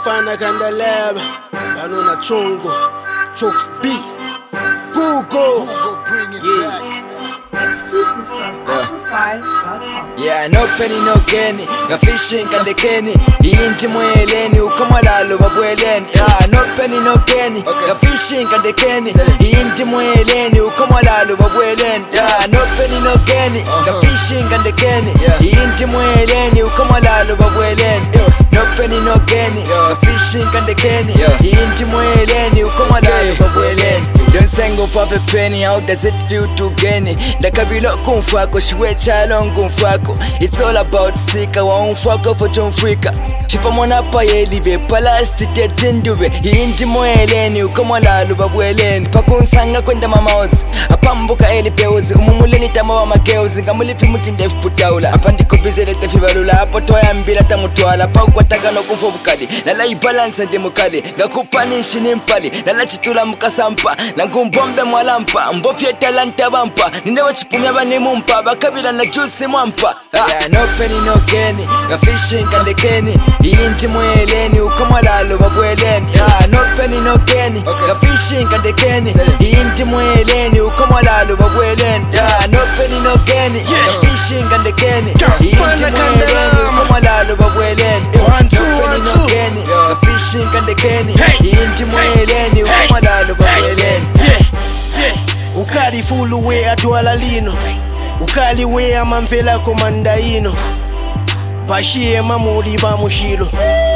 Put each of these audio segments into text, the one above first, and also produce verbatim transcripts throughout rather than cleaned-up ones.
Bafana Kandeleba, Banuna Chungo, Chooks B, Google, Google bring it yeah. back. Exclusive from Afrofy dot com. Yeah, no penny no kenny, ga fishing kan de kenny. Inti mweleni, ukamwalalo babweleni. Yeah, no penny no kenny, ga fishing kan de kenny. Inti mweleni, ukamwalalo babweleni. Yeah, no penny no kenny, ga fishing kan de kenny. Inti mweleni, ukamwalalo babweleni. No penny no kenny, ga fishing kan de kenny. Inti mweleni, ukamwalalo babweleni. Don't sing of a penny, how does it feel to gain it? The kabilo kumfako, shwe chalong kumfako. It's all about sika, wa umfako for Africa. Chipa mwana pa yelibe, palasti tetindube. Inti mweleni, ukamwalalo babweleni. Pakunsanga kwenda mamaozi, apambuka elipeuzi. Umumuleni tamawa makeuzi, ngamulipi mutindefu putaula. Apandiko bizele tefibalula, apo toya mbila tamutuala. Pau kwa tagano kumfo bukali, nala ibalansa demukali. Ngakupanishi nimpali, nala chitula mukasampa. Ngumbombe mwalampa, mbofye talanta bampa. Nindewa chipumya bani mumpa, bakabila na juicy mwampa. Yeah, no penny no kenny, ga fishing kan de kenny. Inti mweleni, ukamwalalo babweleni. Yeah, no penny no kenny, ga fishing kan de kenny. Inti mweleni, ukamwalalo babweleni. Yeah, no penny no kenny, ga fishing kan de kenny. Inti mweleni, ukamwalalo babweleni. No penny no kenny, ga fishing kan de kenny. Inti mweleni, ukamwalalo babweleni. Ukali fulu we atwala lino, ukali we amamvela komanda ino. Bashie mamuli ba mushilo,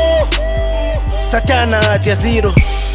satana atia zero.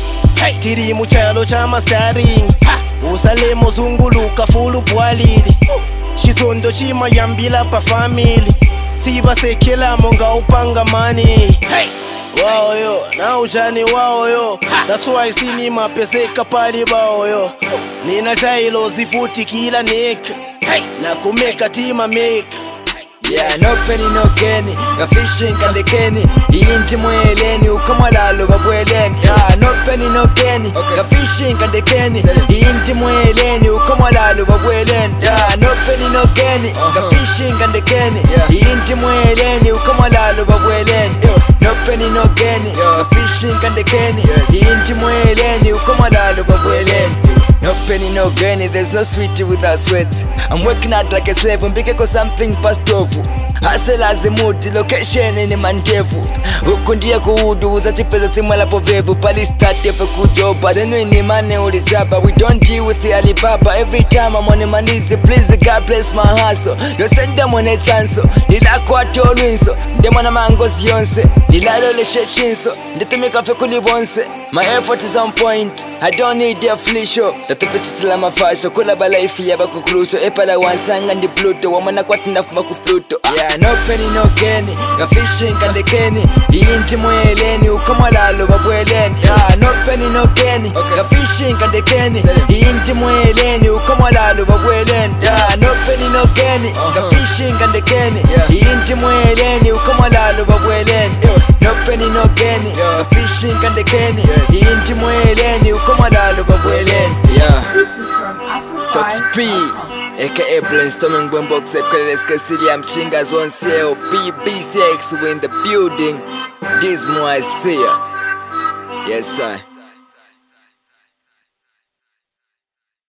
Tiri muchalo cha mastering, usalemo zunguluka fulu pwalili. Shizondo chima yambila pa family, siba sekela monga upanga money. Wow yo, na ujani wow yo. That's why sini mapeseka pali bao yo. Nina jailo zifuti kila nek, na kumeka tima make. Yeah, no penny no kenny, ga fishing kan de kenny. Inti mweleni, ukamwalalo babweleni. Yeah, no penny no kenny, ga fishing kan de kenny. Inti mweleni, ukamwalalo babweleni. Yeah, no penny no kenny, ga fishing kan de kenny. Inti mweleni, ukamwalalo babweleni. No penny no kenny, ga fishing kan de kenny. Inti mweleni, ukamwalalo babweleni. No penny no kenny, there's no sweetie without sweat. I'm working hard like a slave, mbike ko something past ovu. Asela azimuti, location ni mandevu. Ukundia kuhudu, uzati pesa timala povevu. Pali start efe kujoba, zenu ini mane ulizaba. We don't deal with the Alibaba. Every time I'm on the manizi, please God bless my hustle. Yo send them on a chance, nila kwa tolwinso. Ndemo na mangozi yonse, nila lole shechinso. Ndetumika fe kulibonse, my effort is on point. I don't need a flea show. Tatupechitila mafasho, kula balaifi ya baku kruso. Epala wansanga ndi Pluto, wamana kwa tinafu maku Pluto. Yeah, no penny no kenny, ga fishing kan de kenny. Inti mweleni, ukamwalalo babweleni. Yeah, no penny no kenny, ga fishing kan de kenny. Inti mweleni, ukamwalalo babweleni. Yeah, no penny no kenny, ga fishing kan de kenny. Inti mweleni, ukamwalalo babweleni. No penny no kenny, ga fishing kan de kenny. Inti mweleni, ukamwalalo babweleni. Yeah, Chooks B, aka Brainstorming Boombox, Epcaleles Casilia, Mchingas one C L, B B C X in the building. This more I see ya. Yes, sir.